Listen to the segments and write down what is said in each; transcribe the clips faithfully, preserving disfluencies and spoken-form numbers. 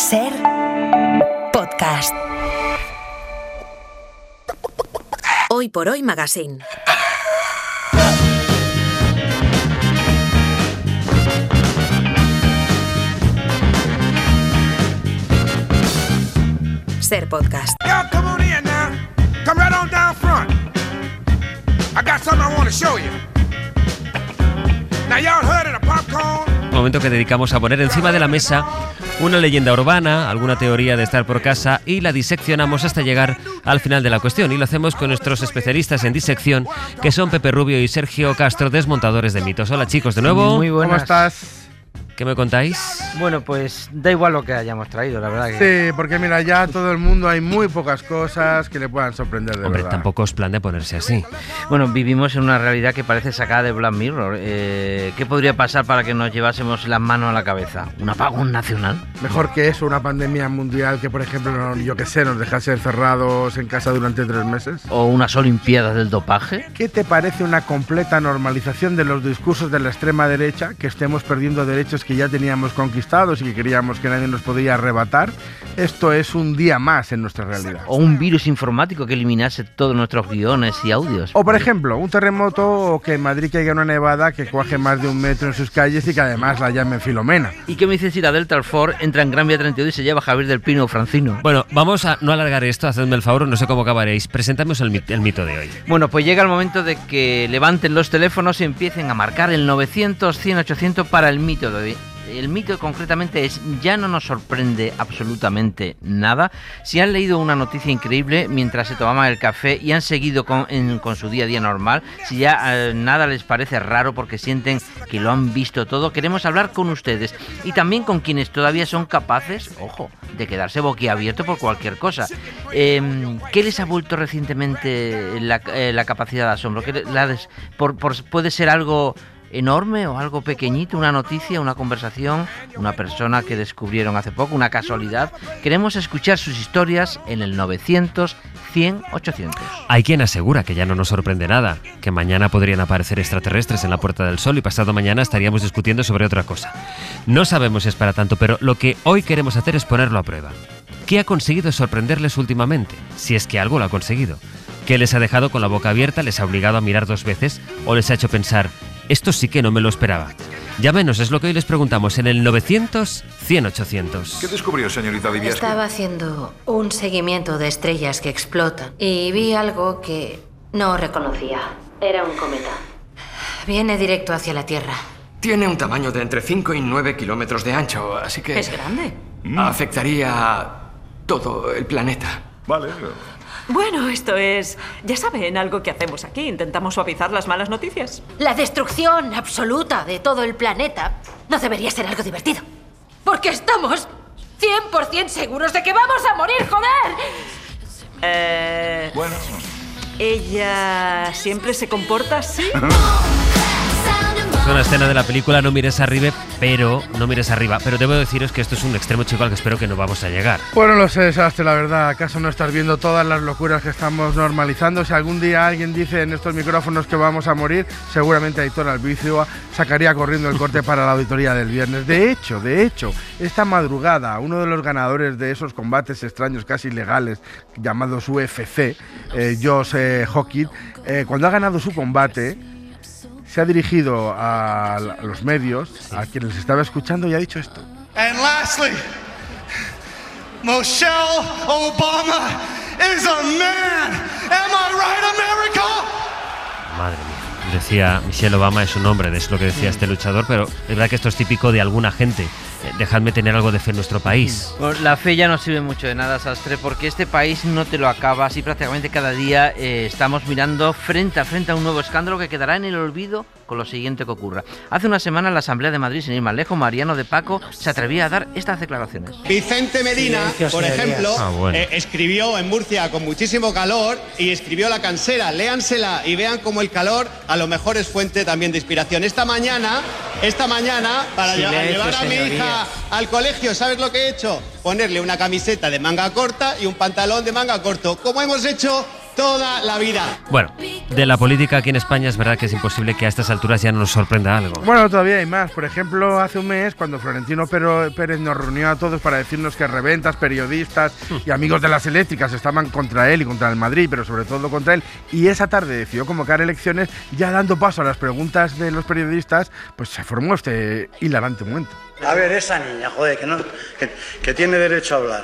Ser podcast. Hoy por hoy Magazine. Ser podcast. Yo, come on in now. Come right on down front. I got something I want to show you. Now y'all heard of the popcorn? Momento que dedicamos a poner encima de la mesa una leyenda urbana, alguna teoría de estar por casa y la diseccionamos hasta llegar al final de la cuestión. Y lo hacemos con nuestros especialistas en disección, que son Pepe Rubio y Sergio Castro, desmontadores de mitos. Hola chicos, de nuevo. Muy buenas. ¿Cómo estás? ¿Qué me contáis? Bueno, pues da igual lo que hayamos traído, la verdad. Que... Sí, porque mira, ya todo el mundo hay muy pocas cosas que le puedan sorprender de Hombre, verdad. tampoco os plan de ponerse así. Bueno, vivimos en una realidad que parece sacada de Black Mirror. Eh, ¿Qué podría pasar para que nos llevásemos las manos a la cabeza? ¿Un apagón nacional? Mejor que eso, una pandemia mundial que, por ejemplo, no, yo qué sé, nos dejase encerrados en casa durante tres meses. ¿O unas olimpiadas del dopaje? ¿Qué te parece una completa normalización de los discursos de la extrema derecha, que estemos perdiendo derechos que ya teníamos conquistados y que queríamos que nadie nos podía arrebatar? Esto es un día más en nuestra realidad. ¿O un virus informático que eliminase todos nuestros guiones y audios? O por ejemplo, un terremoto, o que en Madrid caiga una nevada que cuaje más de un metro en sus calles y que además la llamen Filomena. ¿Y qué me dices si la Delta Force entra en Gran Vía treinta y dos y se lleva a Javier del Pino o Francino? Bueno, vamos a no alargar esto, hacedme el favor, no sé cómo acabaréis. Preséntanos el, el mito de hoy. Bueno, pues llega el momento de que levanten los teléfonos y empiecen a marcar el novecientos, cien, ochocientos para el mito de hoy. El mito concretamente es: ya no nos sorprende absolutamente nada. Si han leído una noticia increíble mientras se tomaban el café y han seguido con, en, con su día a día normal, si ya eh, nada les parece raro porque sienten que lo han visto todo, queremos hablar con ustedes y también con quienes todavía son capaces, ojo, de quedarse boquiabierto por cualquier cosa. Eh, ¿Qué les ha vuelto recientemente la, eh, la capacidad de asombro? ¿Qué la des, por, por, ¿Puede ser algo enorme o algo pequeñito, una noticia, una conversación, una persona que descubrieron hace poco, una casualidad? Queremos escuchar sus historias en el novecientos, cien, ochocientos. Hay quien asegura que ya no nos sorprende nada, que mañana podrían aparecer extraterrestres en la Puerta del Sol y pasado mañana estaríamos discutiendo sobre otra cosa. No sabemos si es para tanto, pero lo que hoy queremos hacer es ponerlo a prueba. ¿Qué ha conseguido sorprenderles últimamente? Si es que algo lo ha conseguido. ¿Qué les ha dejado con la boca abierta, les ha obligado a mirar dos veces o les ha hecho pensar: esto sí que no me lo esperaba? Llámenos, es lo que hoy les preguntamos en el novecientos, cien, ochocientos. ¿Qué descubrió, señorita Diviasky? Estaba haciendo un seguimiento de estrellas que explotan y vi algo que no reconocía. Era un cometa. Viene directo hacia la Tierra. Tiene un tamaño de entre cinco y nueve kilómetros de ancho, así que... ¿Es grande? Afectaría a todo el planeta. Vale. Bueno, esto es, ya saben, algo que hacemos aquí. Intentamos suavizar las malas noticias. La destrucción absoluta de todo el planeta no debería ser algo divertido. Porque estamos cien por ciento seguros de que vamos a morir, joder. Eh... Bueno. ¿Ella siempre se comporta así? Es una escena de la película No mires arriba, pero no mires arriba. Pero debo deciros que esto es un extremo chico al que espero que no vamos a llegar. Bueno, lo sé, Sastre, la verdad. ¿Acaso no estás viendo todas las locuras que estamos normalizando? Si algún día alguien dice en estos micrófonos que vamos a morir, seguramente Aitor Albizua sacaría corriendo el corte para la auditoría del viernes. De hecho, de hecho, esta madrugada, uno de los ganadores de esos combates extraños, casi ilegales, llamados U F C, eh, Josh eh, Hockey, eh, cuando ha ganado su combate, se ha dirigido a los medios, sí, a quienes estaba escuchando, y ha dicho esto. And lastly, Michelle Obama is a man. Am I right, America? Madre mía. Decía Michelle Obama es un hombre, es lo que decía este luchador, pero es verdad que esto es típico de alguna gente. Eh, dejadme tener algo de fe en nuestro país. Bueno, la fe ya no sirve mucho de nada, Sastre, porque este país no te lo acabas y prácticamente cada día eh, estamos mirando frente a frente a un nuevo escándalo que quedará en el olvido con lo siguiente que ocurra. Hace una semana en la Asamblea de Madrid, sin ir más lejos, Mariano de Paco se atrevía a dar estas declaraciones. Vicente Medina, Silencio, por ejemplo, ah, bueno. eh, escribió en Murcia con muchísimo calor y escribió La Cansera. Léansela y vean cómo el calor a lo mejor es fuente también de inspiración. Esta mañana, esta mañana, para Silencio, llevar a mi señoría. hija al colegio, ¿sabes lo que he hecho? Ponerle una camiseta de manga corta y un pantalón de manga corto, como hemos hecho toda la vida. Bueno, de la política aquí en España es verdad que es imposible que a estas alturas ya no nos sorprenda algo. Bueno, todavía hay más. Por ejemplo, hace un mes, cuando Florentino Pérez nos reunió a todos para decirnos que reventas, periodistas y amigos de las eléctricas estaban contra él y contra el Madrid, pero sobre todo contra él, y esa tarde decidió convocar elecciones, ya dando paso a las preguntas de los periodistas, pues se formó este hilarante momento. A ver, esa niña, joder, que, no, que, que tiene derecho a hablar.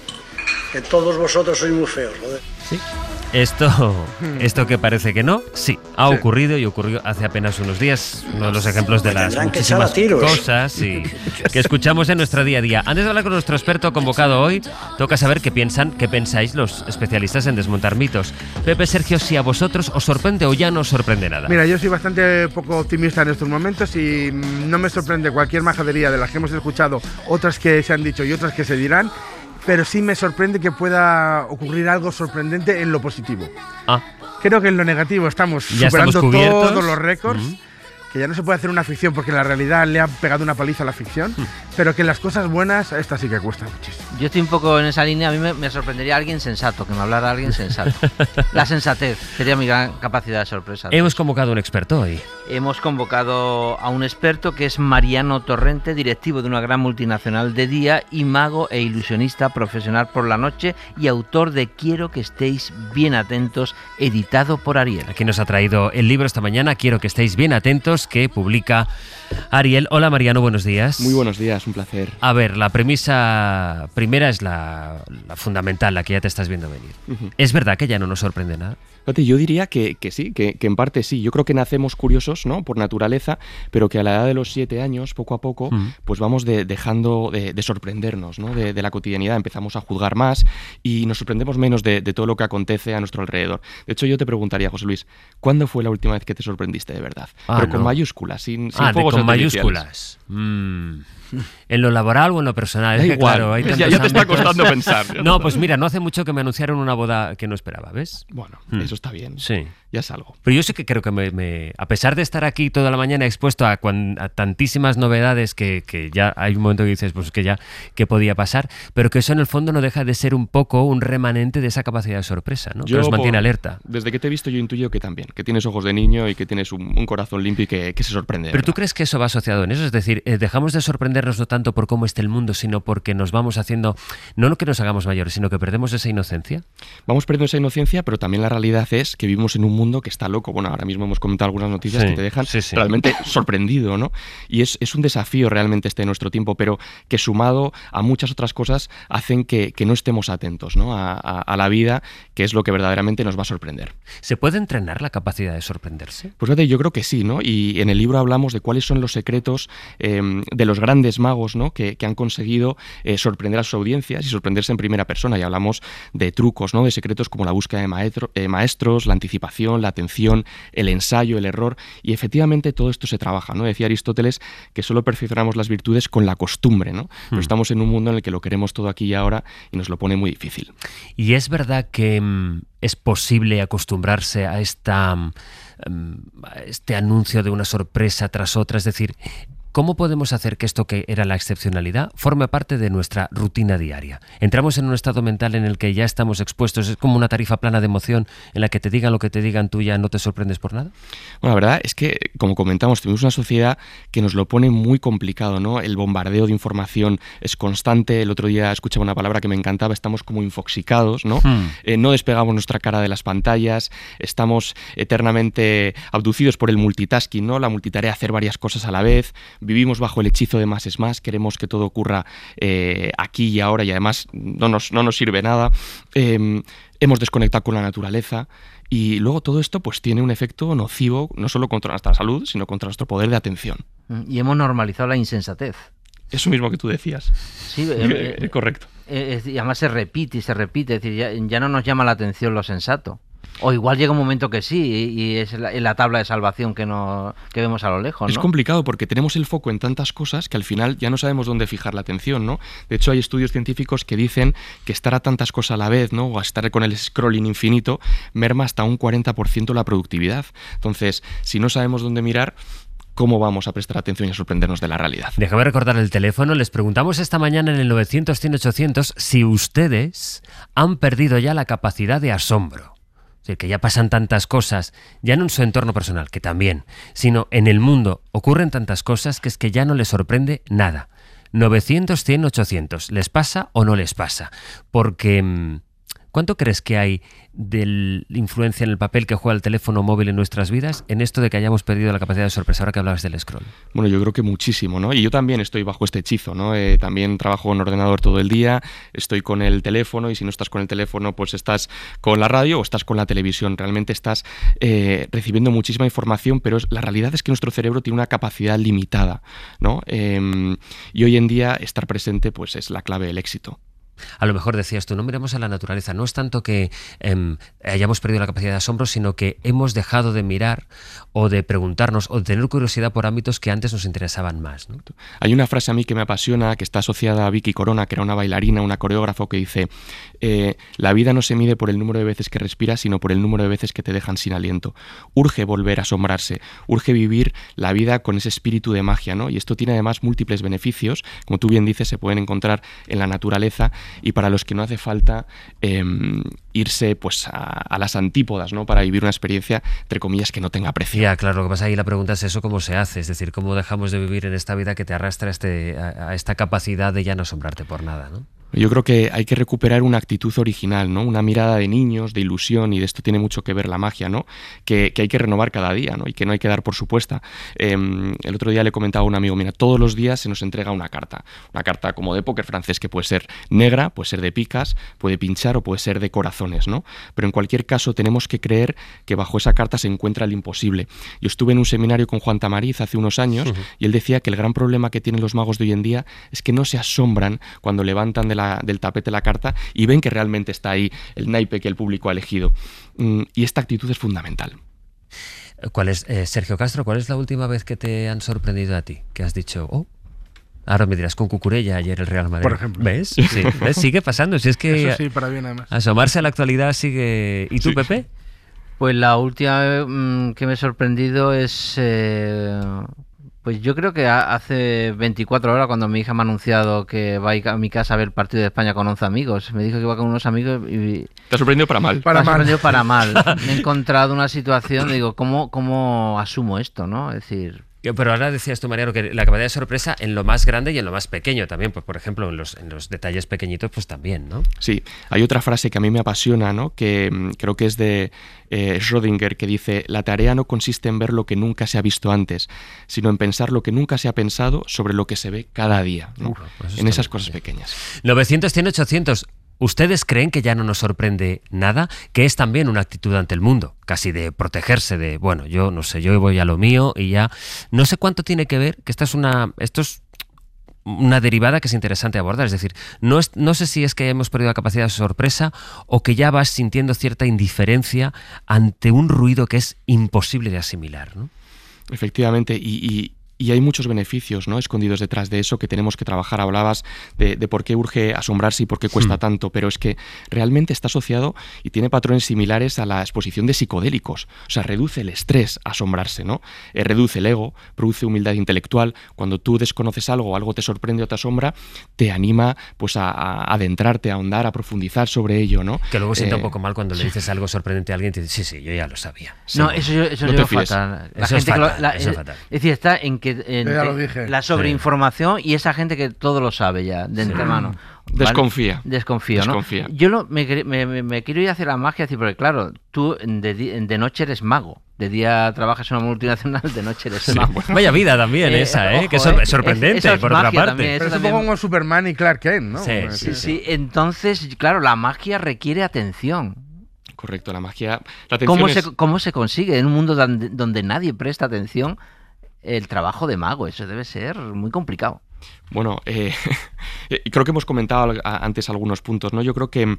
Que todos vosotros sois muy feos, joder. Sí. Esto, esto que parece que no, sí, ha sí. ocurrido y ocurrió hace apenas unos días. Uno de los ejemplos de las muchísimas cosas y que escuchamos en nuestro día a día. Antes de hablar con nuestro experto convocado hoy, toca saber qué piensan, qué pensáis los especialistas en desmontar mitos. Pepe, Sergio, si a vosotros os sorprende o ya no os sorprende nada. Mira, yo soy bastante poco optimista en estos momentos y no me sorprende cualquier majadería de las que hemos escuchado, otras que se han dicho y otras que se dirán. Pero sí me sorprende que pueda ocurrir algo sorprendente en lo positivo. Ah. Creo que en lo negativo estamos ya superando estamos todos los récords. Uh-huh. Que ya no se puede hacer una ficción porque en la realidad le han pegado una paliza a la ficción, uh-huh. pero que las cosas buenas, estas sí que cuestan muchísimo. Yo estoy un poco en esa línea, a mí me, me sorprendería alguien sensato, que me hablara alguien sensato. La sensatez sería mi gran capacidad de sorpresa. Hemos convocado a un experto hoy. Hemos convocado a un experto que es Mariano Torrente, directivo de una gran multinacional de día y mago e ilusionista profesional por la noche y autor de Quiero que estéis bien atentos, editado por Ariel. Aquí nos ha traído el libro esta mañana, Quiero que estéis bien atentos, que publica Ariel. Hola Mariano, buenos días. Muy buenos días, un placer. A ver, la premisa primera es la, la fundamental, la que ya te estás viendo venir. Uh-huh. ¿Es verdad que ya no nos sorprende nada? Yo diría que, que sí, que, que en parte sí. Yo creo que nacemos curiosos, ¿no?, por naturaleza, pero que a la edad de los siete años, poco a poco, uh-huh. pues vamos de, dejando de, de sorprendernos, ¿no?, de, de la cotidianidad. Empezamos a juzgar más y nos sorprendemos menos de, de todo lo que acontece a nuestro alrededor. De hecho, yo te preguntaría, José Luis, ¿cuándo fue la última vez que te sorprendiste de verdad? Ah, pero no. con mayúsculas, sin, sin ah, fuegos con artificiales. mayúsculas. Mm. ¿En lo laboral o en lo personal? Da es que, igual, claro, hay ya, ya te está costando pensar. No, pues mira, no hace mucho que me anunciaron una boda que no esperaba, ¿ves? Bueno, mm. eso está bien. Sí. Ya es algo. Pero yo sí que creo que me, me, a pesar de estar aquí toda la mañana expuesto a, cuan, a tantísimas novedades que, que ya hay un momento que dices, pues que ya, que podía pasar, pero que eso en el fondo no deja de ser un poco un remanente de esa capacidad de sorpresa, ¿no? Yo, que nos mantiene por, alerta. Desde que te he visto yo intuyo que también, que tienes ojos de niño y que tienes un, un corazón limpio y que, que se sorprende. Pero ¿tú crees que eso va asociado en eso? Es decir, eh, dejamos de sorprendernos no tanto por cómo está el mundo, sino porque nos vamos haciendo, no que nos hagamos mayores, sino que perdemos esa inocencia. Vamos perdiendo esa inocencia, pero también la realidad es que vivimos en un mundo que está loco. Bueno, ahora mismo hemos comentado algunas noticias sí, que te dejan sí, sí. realmente sorprendido, ¿no? Y es, es un desafío realmente este de nuestro tiempo, pero que sumado a muchas otras cosas hacen que, que no estemos atentos, ¿no?, a, a, a la vida, que es lo que verdaderamente nos va a sorprender. ¿Se puede entrenar la capacidad de sorprenderse? Pues fíjate, yo creo que sí, ¿no? Y en el libro hablamos de cuáles son los secretos eh, de los grandes magos, ¿no?, que, que han conseguido eh, sorprender a sus audiencias y sorprenderse en primera persona. Y hablamos de trucos, ¿no?, de secretos como la búsqueda de maestro, eh, maestros, la anticipación, la atención, el ensayo, el error, y efectivamente todo esto se trabaja, ¿no? Decía Aristóteles que solo perfeccionamos las virtudes con la costumbre, ¿no? Pero mm. estamos en un mundo en el que lo queremos todo aquí y ahora y nos lo pone muy difícil. ¿Y es verdad que mm, es posible acostumbrarse a, esta, mm, a este anuncio de una sorpresa tras otra? Es decir, ¿cómo podemos hacer que esto que era la excepcionalidad forme parte de nuestra rutina diaria? Entramos en un estado mental en el que ya estamos expuestos, es como una tarifa plana de emoción en la que te digan lo que te digan, tú ya no te sorprendes por nada. Bueno, la verdad es que, como comentamos, tenemos una sociedad que nos lo pone muy complicado, ¿no? El bombardeo de información es constante. El otro día escuchaba una palabra que me encantaba, estamos como infoxicados, ¿no? Hmm. Eh, no despegamos nuestra cara de las pantallas, estamos eternamente abducidos por el multitasking, ¿no? La multitarea, hacer varias cosas a la vez. Vivimos bajo el hechizo de más es más, queremos que todo ocurra eh, aquí y ahora y además no nos, no nos sirve nada. Eh, hemos desconectado con la naturaleza y luego todo esto pues tiene un efecto nocivo no solo contra nuestra salud, sino contra nuestro poder de atención. Y hemos normalizado la insensatez. Eso mismo que tú decías. Sí, eh, eh, correcto. Eh, y además se repite y se repite, es decir, ya, ya no nos llama la atención lo sensato. O igual llega un momento que sí, y es la, la tabla de salvación que, no, que vemos a lo lejos, ¿no? Es complicado porque tenemos el foco en tantas cosas que al final ya no sabemos dónde fijar la atención, ¿no? De hecho, hay estudios científicos que dicen que estar a tantas cosas a la vez, ¿no?, o a estar con el scrolling infinito, merma hasta un cuarenta por ciento la productividad. Entonces, si no sabemos dónde mirar, ¿cómo vamos a prestar atención y a sorprendernos de la realidad? Déjame recordar el teléfono. Les preguntamos esta mañana en el novecientos, cien, ochocientos si ustedes han perdido ya la capacidad de asombro. Es decir, que ya pasan tantas cosas, ya no en su entorno personal, que también, sino en el mundo ocurren tantas cosas que es que ya no les sorprende nada. novecientos, cien, ochocientos. ¿Les pasa o no les pasa? Porque ¿cuánto crees que hay de influencia en el papel que juega el teléfono móvil en nuestras vidas en esto de que hayamos perdido la capacidad de sorpresa? Ahora que hablabas del scroll. Bueno, yo creo que muchísimo, ¿no? Y yo también estoy bajo este hechizo, ¿no? Eh, también trabajo en ordenador todo el día, estoy con el teléfono, y si no estás con el teléfono, pues estás con la radio o estás con la televisión. Realmente estás eh, recibiendo muchísima información, pero es, la realidad es que nuestro cerebro tiene una capacidad limitada, ¿no? Eh, y hoy en día estar presente, pues es la clave del éxito. A lo mejor decías tú, no miremos a la naturaleza, no es tanto que eh, hayamos perdido la capacidad de asombro, sino que hemos dejado de mirar o de preguntarnos o de tener curiosidad por ámbitos que antes nos interesaban más, ¿no? Hay una frase a mí que me apasiona, que está asociada a Vicky Corona, que era una bailarina, una coreógrafa, que dice eh, la vida no se mide por el número de veces que respiras, sino por el número de veces que te dejan sin aliento. Urge volver a asombrarse, urge vivir la vida con ese espíritu de magia, ¿no? Y esto tiene además múltiples beneficios, como tú bien dices, se pueden encontrar en la naturaleza, y para los que no hace falta eh, irse pues a, a las antípodas, ¿no? Para vivir una experiencia, entre comillas, que no tenga precio. Ya, claro, lo que pasa ahí la pregunta es eso, ¿cómo se hace? Es decir, ¿cómo dejamos de vivir en esta vida que te arrastra a, este, a, a esta capacidad de ya no asombrarte por nada, ¿no? Yo creo que hay que recuperar una actitud original, ¿no? Una mirada de niños, de ilusión, y de esto tiene mucho que ver la magia, ¿no? Que, que hay que renovar cada día, ¿no? Y que no hay que dar por supuesta. Eh, el otro día le comentaba a un amigo, mira, todos los días se nos entrega una carta. Una carta como de póker francés, que puede ser negra, puede ser de picas, puede pinchar o puede ser de corazones, ¿no? Pero en cualquier caso tenemos que creer que bajo esa carta se encuentra el imposible. Yo estuve en un seminario con Juan Tamariz hace unos años, uh-huh. y él decía que el gran problema que tienen los magos de hoy en día es que no se asombran cuando levantan de la del tapete la carta y ven que realmente está ahí el naipe que el público ha elegido. Y esta actitud es fundamental. ¿Cuál es, eh, Sergio Castro, cuál es la última vez que te han sorprendido a ti? Que has dicho, oh, ahora me dirás, con Cucurella ayer el Real Madrid. Por ejemplo. ¿Ves? Sí, ¿ves? Sigue pasando. Si es que eso sí, para bien además. Asomarse a la actualidad sigue... ¿Y tú, sí. Pepe? Pues la última mmm, que me he sorprendido es... Eh... Pues yo creo que hace veinticuatro horas, cuando mi hija me ha anunciado que va a ir a mi casa a ver el partido de España con once amigos, me dijo que iba con unos amigos y... ¿Te ha sorprendido para mal? Para me ha sorprendido para mal. Me he encontrado una situación, digo, ¿cómo, cómo asumo esto, no? Es decir... Pero ahora decías tú, Mariano, que la capacidad de sorpresa en lo más grande y en lo más pequeño también, pues por ejemplo, en los, en los detalles pequeñitos, pues también, ¿no? Sí, hay otra frase que a mí me apasiona, ¿no? Que mmm, creo que es de eh, Schrödinger, que dice, la tarea no consiste en ver lo que nunca se ha visto antes, sino en pensar lo que nunca se ha pensado sobre lo que se ve cada día, ¿no? Uf, pues en esas cosas bien. Pequeñas. novecientos, cien, ochocientos. ¿Ustedes creen que ya no nos sorprende nada? Que es también una actitud ante el mundo, casi de protegerse, de, bueno, yo no sé, yo voy a lo mío y ya... No sé cuánto tiene que ver, que esta es una... Esto es una derivada que es interesante abordar, es decir, no, es, no sé si es que hemos perdido la capacidad de sorpresa o que ya vas sintiendo cierta indiferencia ante un ruido que es imposible de asimilar, ¿no? Efectivamente, y... y... Y hay muchos beneficios, ¿no?, escondidos detrás de eso que tenemos que trabajar. Hablabas de, de por qué urge asombrarse y por qué cuesta hmm. tanto, pero es que realmente está asociado y tiene patrones similares a la exposición de psicodélicos. O sea, reduce el estrés asombrarse, ¿no? Eh, reduce el ego, produce humildad intelectual. Cuando tú desconoces algo, algo te sorprende o te asombra, te anima pues a, a adentrarte, a ahondar, a profundizar sobre ello, ¿no? Que luego sienta eh, un poco mal cuando le dices algo sorprendente a alguien y te dice, sí, sí, yo ya lo sabía. Sí. No, eso, eso, no yo fatal. La eso gente es fatal, que lo, la, eso es fatal. Es decir, está en que en, ya lo dije. la sobreinformación sí. y esa gente que todo lo sabe ya de antemano. Sí. ¿Vale? Desconfía. Desconfío, ¿no? Desconfía. Yo lo, me, me, me, me quiero ir hacia la magia, porque claro, tú de, de noche eres mago. De día trabajas en una multinacional, de noche eres sí, mago. Bueno. Vaya vida también eh, esa, ¿eh? Ojo, que es sor sorprendente, es, es por otra parte. También, Pero es también... un poco como Superman y Clark Kent, ¿no? Sí, sí, sí, sí. sí. Entonces, claro, la magia requiere atención. Correcto, la magia... La atención ¿Cómo, es... se, ¿Cómo se consigue en un mundo donde, donde nadie presta atención el trabajo de mago? Eso debe ser muy complicado. Bueno, eh, creo que hemos comentado antes algunos puntos, ¿no? Yo creo que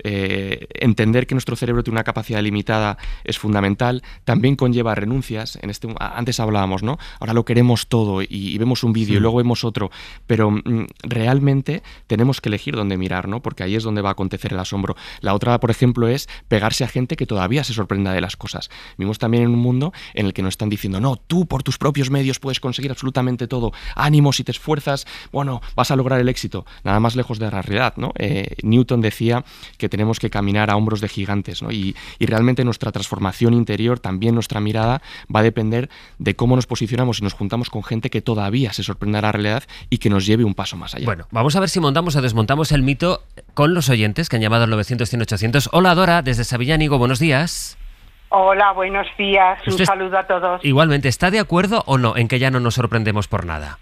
eh, entender que nuestro cerebro tiene una capacidad limitada es fundamental. También conlleva renuncias. En este, antes hablábamos, ¿no? Ahora lo queremos todo y, y vemos un vídeo sí. y luego vemos otro, pero mm, realmente tenemos que elegir dónde mirar, ¿no? Porque ahí es donde va a acontecer el asombro. La otra, por ejemplo, es pegarse a gente que todavía se sorprenda de las cosas. Vivimos también en un mundo en el que nos están diciendo, no, tú por tus propios medios puedes conseguir absolutamente todo. Ánimo, si te esfuerzas, bueno, vas a lograr el éxito. éxito, nada más lejos de la realidad, ¿no? Eh, Newton decía que tenemos que caminar a hombros de gigantes, ¿no? Y, y realmente nuestra transformación interior, también nuestra mirada, va a depender de cómo nos posicionamos y nos juntamos con gente que todavía se sorprende a la realidad y que nos lleve un paso más allá. Bueno, vamos a ver si montamos o desmontamos el mito con los oyentes que han llamado al novecientos, cien, ochocientos. Hola Dora, desde Sabillánigo, buenos días. Hola, buenos días, un ¿Usted saludo a todos. Igualmente, ¿está de acuerdo o no en que ya no nos sorprendemos por nada?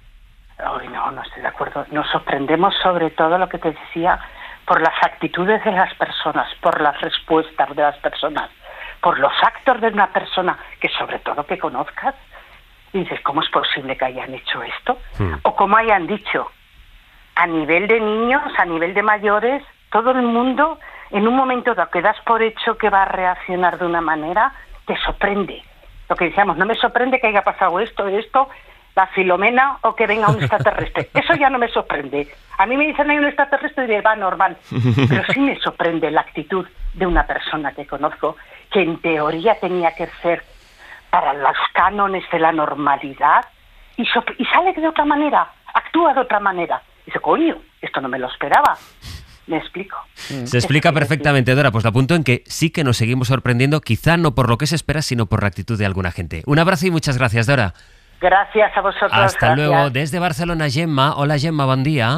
Ay, no, no estoy de acuerdo. Nos sorprendemos sobre todo, lo que te decía, por las actitudes de las personas, por las respuestas de las personas, por los actos de una persona que sobre todo que conozcas. Y dices, ¿cómo es posible que hayan hecho esto? Hmm. O como hayan dicho, a nivel de niños, a nivel de mayores, todo el mundo, en un momento dado que das por hecho que va a reaccionar de una manera, te sorprende. Lo que decíamos, no me sorprende que haya pasado esto, esto, la Filomena o que venga un extraterrestre. Eso ya no me sorprende. A mí me dicen hay un extraterrestre y diré, va, normal. Pero sí me sorprende la actitud de una persona que conozco, que en teoría tenía que ser para los cánones de la normalidad, y, so- y sale de otra manera, actúa de otra manera. Y dice, coño, esto no me lo esperaba. Me explico. Se explica perfectamente, Dora. Pues lo apunto en que sí que nos seguimos sorprendiendo, quizá no por lo que se espera, sino por la actitud de alguna gente. Un abrazo y muchas gracias, Dora. Gracias a vosotros. Hasta gracias. luego. Desde Barcelona, Gemma. Hola, Gemma, buen día.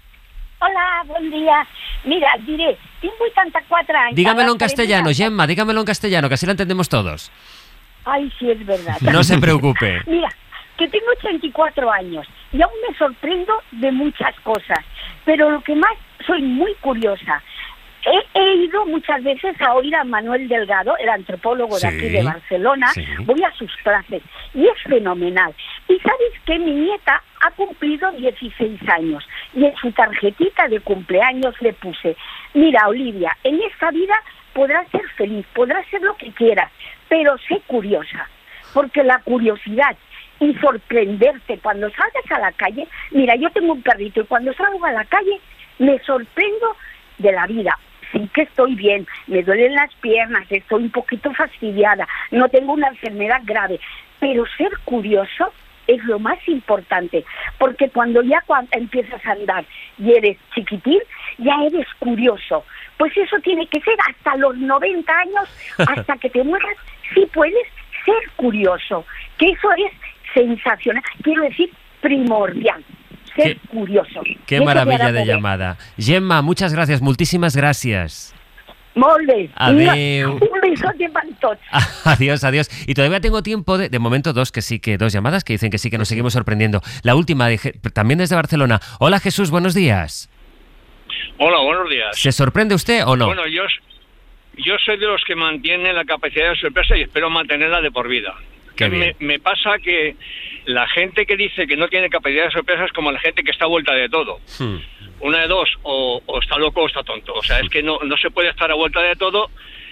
Hola, buen día. Mira, diré, tengo ochenta-cuatro años. Dígamelo en castellano, Gemma, dígamelo en castellano, que así lo entendemos todos. Ay, sí, es verdad. No se preocupe. Mira, que tengo ochenta y cuatro años y aún me sorprendo de muchas cosas, pero lo que más, soy muy curiosa. He, he ido muchas veces a oír a Manuel Delgado, el antropólogo de Sí, aquí de Barcelona, sí. voy a sus clases y es fenomenal. Y sabes que mi nieta ha cumplido dieciséis años y en su tarjetita de cumpleaños le puse, mira Olivia, en esta vida podrás ser feliz, podrás ser lo que quieras, pero sé curiosa, porque la curiosidad y sorprenderte cuando salgas a la calle, mira, yo tengo un perrito y cuando salgo a la calle me sorprendo de la vida. Sí que estoy bien, me duelen las piernas, estoy un poquito fastidiada, no tengo una enfermedad grave, pero ser curioso es lo más importante, porque cuando ya cuando empiezas a andar y eres chiquitín, ya eres curioso. Pues eso tiene que ser hasta los noventa años, hasta que te mueras, sí puedes ser curioso, que eso es sensacional, quiero decir primordial. Ser Qué, curioso. Qué maravilla de llamada. Gemma, muchas gracias, muchísimas gracias. Molt bé. Adeu. Un besote para todos. Adiós, adiós. Y todavía tengo tiempo de, de momento, dos que sí que dos llamadas que dicen que sí que nos seguimos sorprendiendo. La última, de, también desde Barcelona. Hola Jesús, buenos días. Hola, buenos días. ¿Se sorprende usted o no? Bueno, yo, yo soy de los que mantienen la capacidad de sorpresa y espero mantenerla de por vida. Qué me, bien. me pasa que la gente que dice que no tiene capacidad de sorpresa es como la gente que está a vuelta de todo. Hmm. Una de dos, o, o está loco o está tonto. O sea, es que no, no se puede estar a vuelta de todo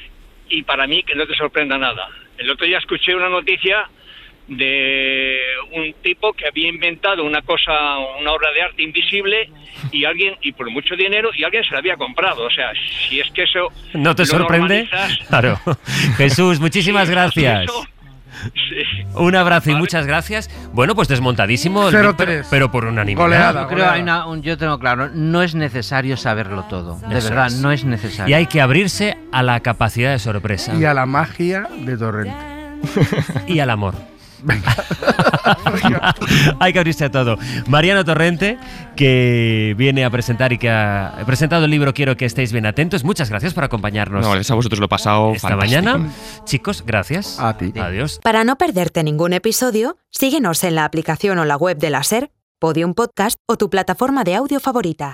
y para mí que no te sorprenda nada. El otro día escuché una noticia de un tipo que había inventado una cosa, una obra de arte invisible y alguien, y por mucho dinero, y alguien se la había comprado. O sea, si es que eso... ¿No te lo sorprende? normalizas- Claro. Jesús, muchísimas Sí, gracias. eso- sí. Un abrazo y muchas gracias. Bueno, pues desmontadísimo, el cero mito, pero, tres. pero por unanimidad. Yo creo hay una, un, yo tengo claro, no es necesario saberlo todo. De Eso verdad, es. no es necesario. Y hay que abrirse a la capacidad de sorpresa. Y a la magia de Torrente. Y al amor. Hay que abrirse a todo. Mariano Torrente, que viene a presentar y que ha presentado el libro Quiero que estéis bien atentos. Muchas gracias por acompañarnos. No, gracias a vosotros, lo he pasado esta fantástico. mañana. Chicos, gracias. A ti. Adiós. Para no perderte ningún episodio, síguenos en la aplicación o la web de la SER, Podium Podcast o tu plataforma de audio favorita.